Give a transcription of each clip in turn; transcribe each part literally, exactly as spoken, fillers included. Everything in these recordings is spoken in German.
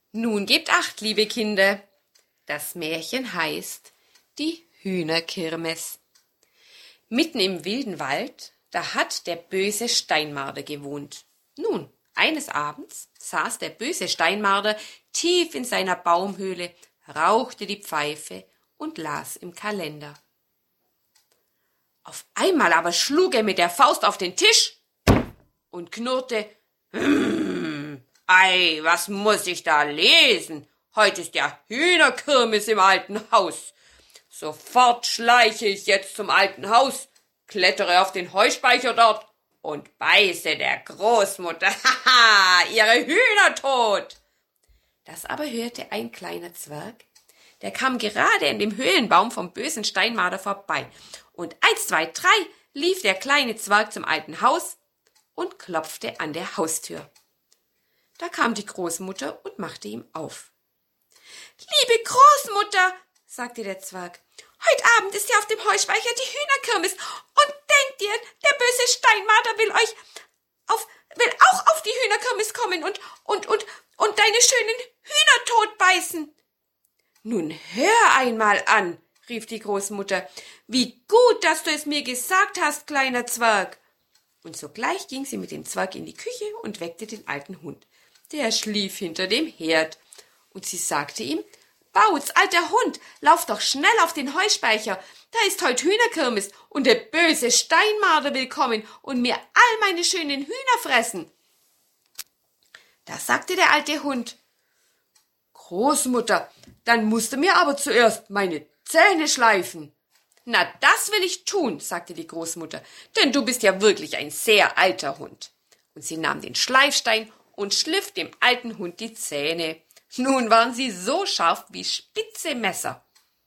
Nun gebt acht, liebe Kinder. Das Märchen heißt die Hühnerkirmes. Mitten im wilden Wald, da hat der böse Steinmarder gewohnt. Nun, eines Abends saß der böse Steinmarder tief in seiner Baumhöhle, rauchte die Pfeife und las im Kalender. Auf einmal aber schlug er mit der Faust auf den Tisch und knurrte, hm, ei, was muss ich da lesen? Heute ist ja Hühnerkirmes im alten Haus. Sofort schleiche ich jetzt zum alten Haus, klettere auf den Heuspeicher dort und beiße der Großmutter, haha, ihre Hühner tot. Das aber hörte ein kleiner Zwerg, der kam gerade an dem Höhlenbaum vom bösen Steinmarder vorbei. Und eins, zwei, drei lief der kleine Zwerg zum alten Haus und klopfte an der Haustür. Da kam die Großmutter und machte ihm auf. »Liebe Großmutter«, sagte der Zwerg, »heut Abend ist ja auf dem Heuspeicher die Hühnerkirmes und denkt ihr, der böse Steinmarder will euch auf, will auch auf die Hühnerkirmes kommen und, und, und, und deine schönen Hühner totbeißen.« »Nun hör einmal an«, rief die Großmutter, »wie gut, dass du es mir gesagt hast, kleiner Zwerg.« Und sogleich ging sie mit dem Zwerg in die Küche und weckte den alten Hund. Der schlief hinter dem Herd. Und sie sagte ihm, »Bautz, alter Hund, lauf doch schnell auf den Heuspeicher. Da ist heut Hühnerkirmes und der böse Steinmarder will kommen und mir all meine schönen Hühner fressen.« Da sagte der alte Hund, »Großmutter, dann musst du mir aber zuerst meine Zähne schleifen.« »Na, das will ich tun«, sagte die Großmutter, »denn du bist ja wirklich ein sehr alter Hund.« Und sie nahm den Schleifstein und schliff dem alten Hund die Zähne. Nun waren sie so scharf wie spitze Messer.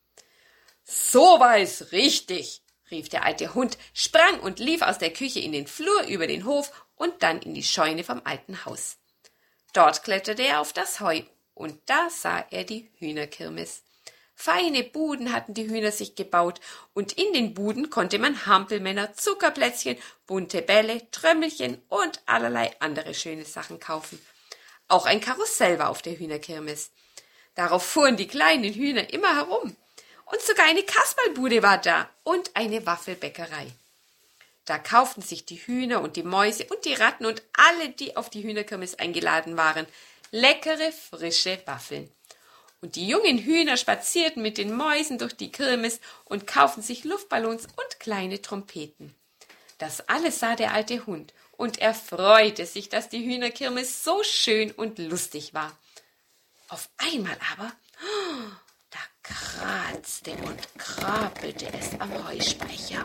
»So war es richtig«, rief der alte Hund, sprang und lief aus der Küche in den Flur über den Hof und dann in die Scheune vom alten Haus. Dort kletterte er auf das Heu, und da sah er die Hühnerkirmes. Feine Buden hatten die Hühner sich gebaut, und in den Buden konnte man Hampelmänner, Zuckerplätzchen, bunte Bälle, Trömmelchen und allerlei andere schöne Sachen kaufen. Auch ein Karussell war auf der Hühnerkirmes. Darauf fuhren die kleinen Hühner immer herum. Und sogar eine Kasperlbude war da und eine Waffelbäckerei. Da kauften sich die Hühner und die Mäuse und die Ratten und alle, die auf die Hühnerkirmes eingeladen waren, leckere, frische Waffeln. Und die jungen Hühner spazierten mit den Mäusen durch die Kirmes und kauften sich Luftballons und kleine Trompeten. Das alles sah der alte Hund, und er freute sich, dass die Hühnerkirmes so schön und lustig war. Auf einmal aber, da kratzte und krapelte es am Heuspeicher.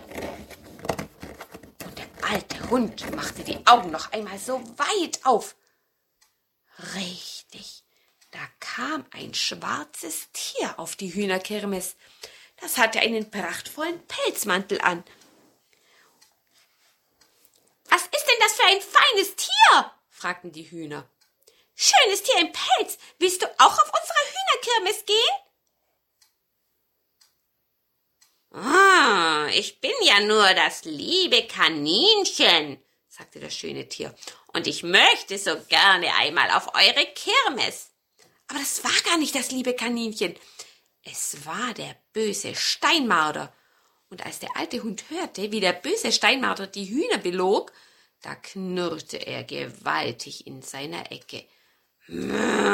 Und der alte Hund machte die Augen noch einmal so weit auf. Richtig, da kam ein schwarzes Tier auf die Hühnerkirmes. Das hatte einen prachtvollen Pelzmantel an. »Was ist denn das für ein feines Tier?« fragten die Hühner. »Schönes Tier im Pelz, willst du auch auf unsere Hühnerkirmes gehen?« »Ah, ich bin ja nur das liebe Kaninchen«, sagte das schöne Tier, »und ich möchte so gerne einmal auf eure Kirmes.« Aber das war gar nicht das liebe Kaninchen, es war der böse Steinmarder. Und als der alte Hund hörte, wie der böse Steinmarder die Hühner belog, da knurrte er gewaltig in seiner Ecke. Und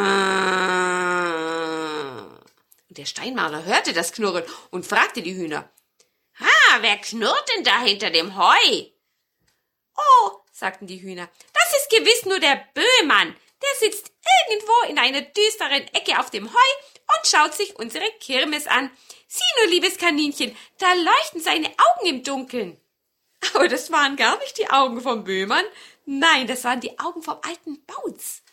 der Steinmarder hörte das Knurren und fragte die Hühner, »Ah, wer knurrt denn da hinter dem Heu?« »Oh«, sagten die Hühner, »das ist gewiss nur der Böhmann. Der sitzt irgendwo in einer düsteren Ecke auf dem Heu und schaut sich unsere Kirmes an. Sieh nur, liebes Kaninchen, da leuchten seine Augen im Dunkeln.« Aber das waren gar nicht die Augen vom Böhmann. Nein, das waren die Augen vom alten Bautz.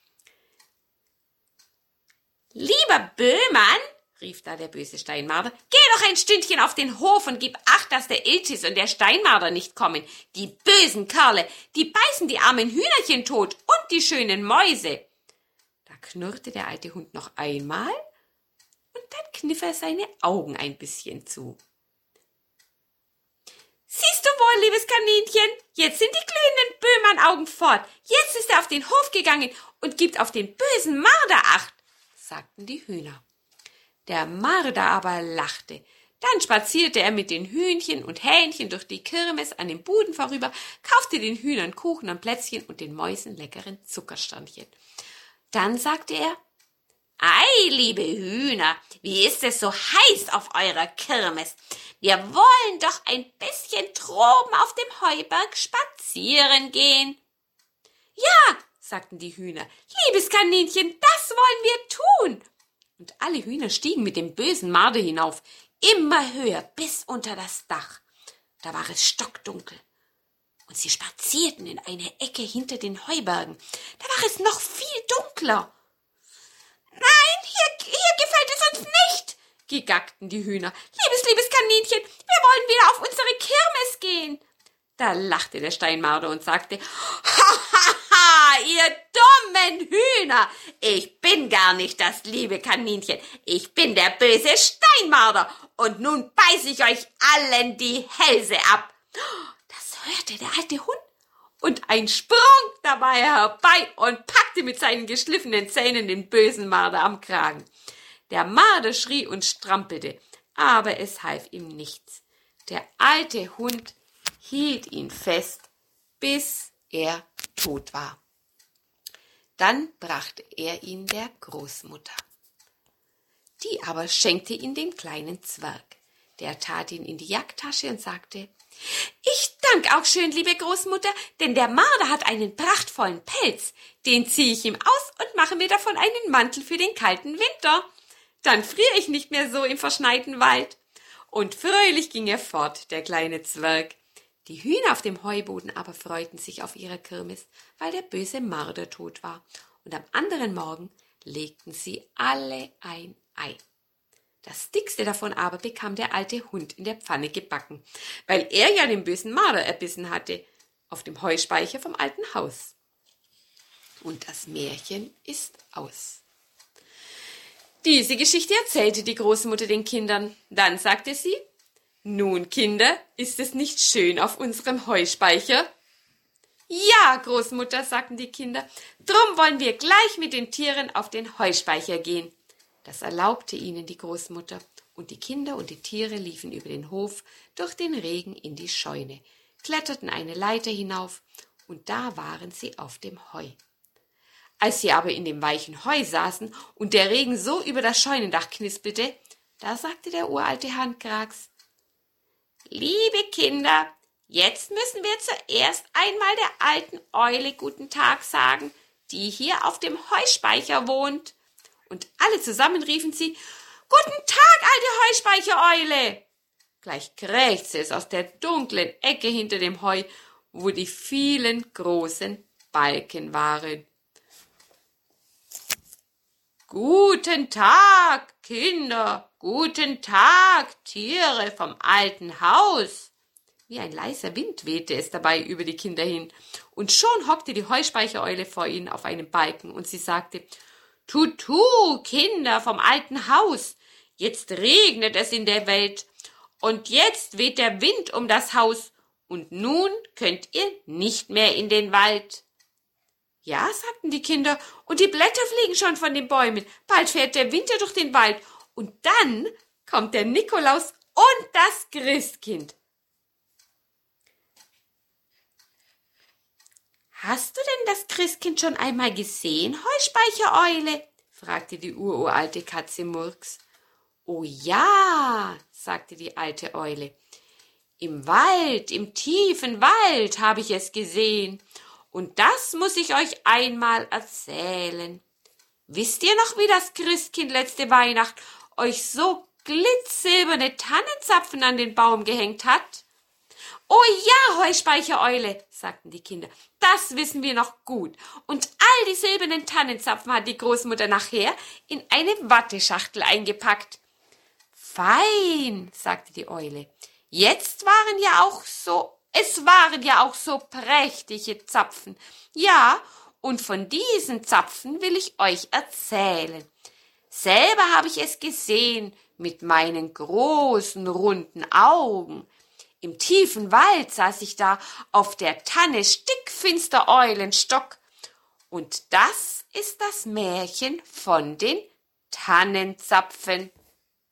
»Lieber Böhmann«, rief da der böse Steinmarder, »geh doch ein Stündchen auf den Hof und gib acht, dass der Iltis und der Steinmarder nicht kommen. Die bösen Kerle, die beißen die armen Hühnerchen tot und die schönen Mäuse.« Da knurrte der alte Hund noch einmal und dann kniff er seine Augen ein bisschen zu. »Siehst du wohl, liebes Kaninchen, jetzt sind die glühenden Böhmann-Augen fort. Jetzt ist er auf den Hof gegangen und gibt auf den bösen Marder Acht, sagten die Hühner. Der Marder aber lachte. Dann spazierte er mit den Hühnchen und Hähnchen durch die Kirmes an den Buden vorüber, kaufte den Hühnern Kuchen und Plätzchen und den Mäusen leckeren Zuckersternchen. Dann sagte er: »Ei, liebe Hühner, wie ist es so heiß auf eurer Kirmes? Wir wollen doch ein bisschen droben auf dem Heuberg spazieren gehen.« »Ja«, sagten die Hühner, »liebes Kaninchen, das wollen wir tun.« Und alle Hühner stiegen mit dem bösen Marder hinauf, immer höher bis unter das Dach. Da war es stockdunkel. Und sie spazierten in eine Ecke hinter den Heubergen. Da war es noch viel dunkler. »Nein, hier, hier gefällt es uns nicht«, gegackten die Hühner. »Liebes, liebes Kaninchen, wir wollen wieder auf unsere Kirmes gehen.« Da lachte der Steinmarder und sagte: »Ha, ha, ha, ihr dummen Hühner! Ich bin gar nicht das liebe Kaninchen. Ich bin der böse Steinmarder. Und nun beiß ich euch allen die Hälse ab.« Das hörte der alte Hund. Und ein Sprung dabei herbei und packte mit seinen geschliffenen Zähnen den bösen Marder am Kragen. Der Marder schrie und strampelte, aber es half ihm nichts. Der alte Hund hielt ihn fest, bis er tot war. Dann brachte er ihn der Großmutter. Die aber schenkte ihn den kleinen Zwerg. Der tat ihn in die Jacktasche und sagte: »Ich dank auch schön, liebe Großmutter, denn der Marder hat einen prachtvollen Pelz. Den ziehe ich ihm aus und mache mir davon einen Mantel für den kalten Winter. Dann friere ich nicht mehr so im verschneiten Wald.« Und fröhlich ging er fort, der kleine Zwerg. Die Hühner auf dem Heuboden aber freuten sich auf ihrer Kirmes, weil der böse Marder tot war. Und am anderen Morgen legten sie alle ein Ei. Das dickste davon aber bekam der alte Hund in der Pfanne gebacken, weil er ja den bösen Marder erbissen hatte, auf dem Heuspeicher vom alten Haus. Und das Märchen ist aus. Diese Geschichte erzählte die Großmutter den Kindern. Dann sagte sie: »Nun, Kinder, ist es nicht schön auf unserem Heuspeicher?« »Ja, Großmutter«, sagten die Kinder, »drum wollen wir gleich mit den Tieren auf den Heuspeicher gehen.« Das erlaubte ihnen die Großmutter, und die Kinder und die Tiere liefen über den Hof durch den Regen in die Scheune, kletterten eine Leiter hinauf, und da waren sie auf dem Heu. Als sie aber in dem weichen Heu saßen und der Regen so über das Scheunendach knispelte, da sagte der uralte Handkrags: »Liebe Kinder, jetzt müssen wir zuerst einmal der alten Eule guten Tag sagen, die hier auf dem Heuspeicher wohnt.« Und alle zusammen riefen sie: »Guten Tag, alte Heuspeichereule!« Gleich krächzte es aus der dunklen Ecke hinter dem Heu, wo die vielen großen Balken waren. »Guten Tag, Kinder, guten Tag, Tiere vom alten Haus!« Wie ein leiser Wind wehte es dabei über die Kinder hin, und schon hockte die Heuspeichereule vor ihnen auf einem Balken, und sie sagte: »Tutu, Kinder vom alten Haus, jetzt regnet es in der Welt, und jetzt weht der Wind um das Haus, und nun könnt ihr nicht mehr in den Wald.« »Ja«, sagten die Kinder, »und die Blätter fliegen schon von den Bäumen, bald fährt der Winter durch den Wald, und dann kommt der Nikolaus und das Christkind.« »Hast du denn das Christkind schon einmal gesehen, Heuspeichereule?« fragte die ururalte Katze Murks. »Oh ja«, sagte die alte Eule, »im Wald, im tiefen Wald habe ich es gesehen, und das muss ich euch einmal erzählen. Wisst ihr noch, wie das Christkind letzte Weihnacht euch so glitzsilberne Tannenzapfen an den Baum gehängt hat?« »Oh ja, Heuspeichereule«, sagten die Kinder, »das wissen wir noch gut. Und all die silbernen Tannenzapfen hat die Großmutter nachher in eine Watteschachtel eingepackt.« »Fein«, sagte die Eule, »jetzt waren ja auch so, es waren ja auch so prächtige Zapfen. Ja, und von diesen Zapfen will ich euch erzählen. Selber habe ich es gesehen mit meinen großen, runden Augen. Im tiefen Wald saß ich da auf der Tanne stickfinster Eulenstock, Und das ist das Märchen von den Tannenzapfen.